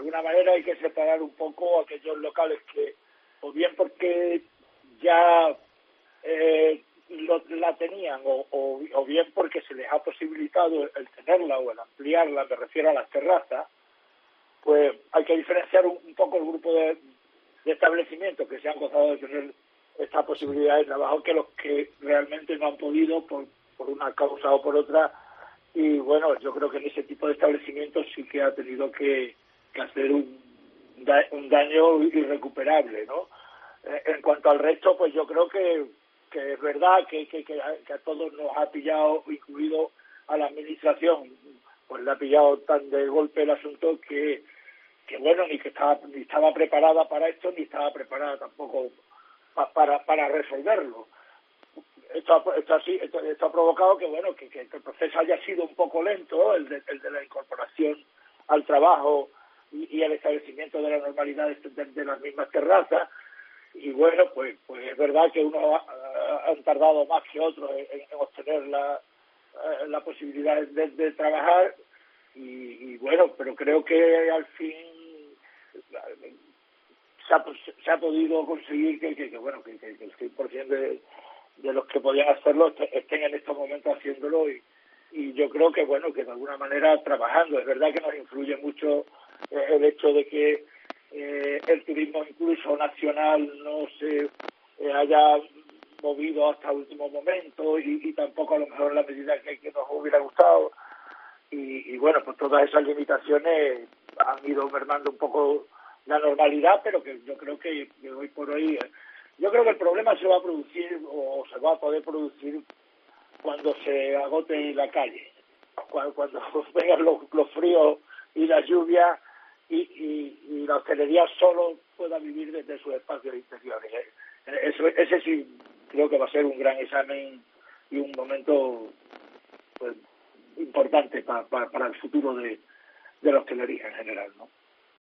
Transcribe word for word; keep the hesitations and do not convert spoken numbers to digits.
alguna manera hay que separar un poco aquellos locales que, o bien porque ya eh, lo, la tenían, o, o, o bien porque se les ha posibilitado el tenerla o el ampliarla, me refiero a las terrazas, pues hay que diferenciar un, un poco el grupo de, de establecimientos que se han gozado de tener esta posibilidad de trabajo que los que realmente no han podido por, por una causa o por otra. Y bueno, yo creo que en ese tipo de establecimientos sí que ha tenido que, que hacer un, un daño irrecuperable, ¿no? Eh, en cuanto al resto, pues yo creo que, que es verdad que, que, que, a, que a todos nos ha pillado, incluido a la administración, pues le ha pillado tan de golpe el asunto que, que bueno, ni que estaba, ni estaba preparada para esto, ni estaba preparada tampoco pa, para, para resolverlo. Esto ha, esto, así, esto, esto ha provocado que bueno que, que el proceso haya sido un poco lento, el de, el de la incorporación al trabajo y, y el establecimiento de la normalidad de, de, de las mismas terrazas. Y bueno, pues pues es verdad que unos ha, han tardado más que otros en, en obtener la, la posibilidad de, de trabajar y, y bueno, pero creo que al fin se ha, se ha podido conseguir que, que, que bueno que, que, que el cien por ciento de, de los que podían hacerlo estén en estos momentos haciéndolo y, y yo creo que bueno que de alguna manera trabajando. Es verdad que nos influye mucho eh, el hecho de que eh, el turismo incluso nacional no se eh, haya movido hasta el último momento y, y tampoco a lo mejor en la medida que, que nos hubiera gustado y, y bueno, pues todas esas limitaciones han ido mermando un poco la normalidad, pero que yo creo que, que hoy por hoy yo creo que el problema se va a producir o se va a poder producir cuando se agote la calle, cuando, cuando vengan los, los fríos y la lluvia y, y, y la hostelería solo pueda vivir desde sus espacios interiores. Eso, ese sí creo que va a ser un gran examen y un momento pues, importante pa, pa, para el futuro de, de la hostelería en general, ¿no?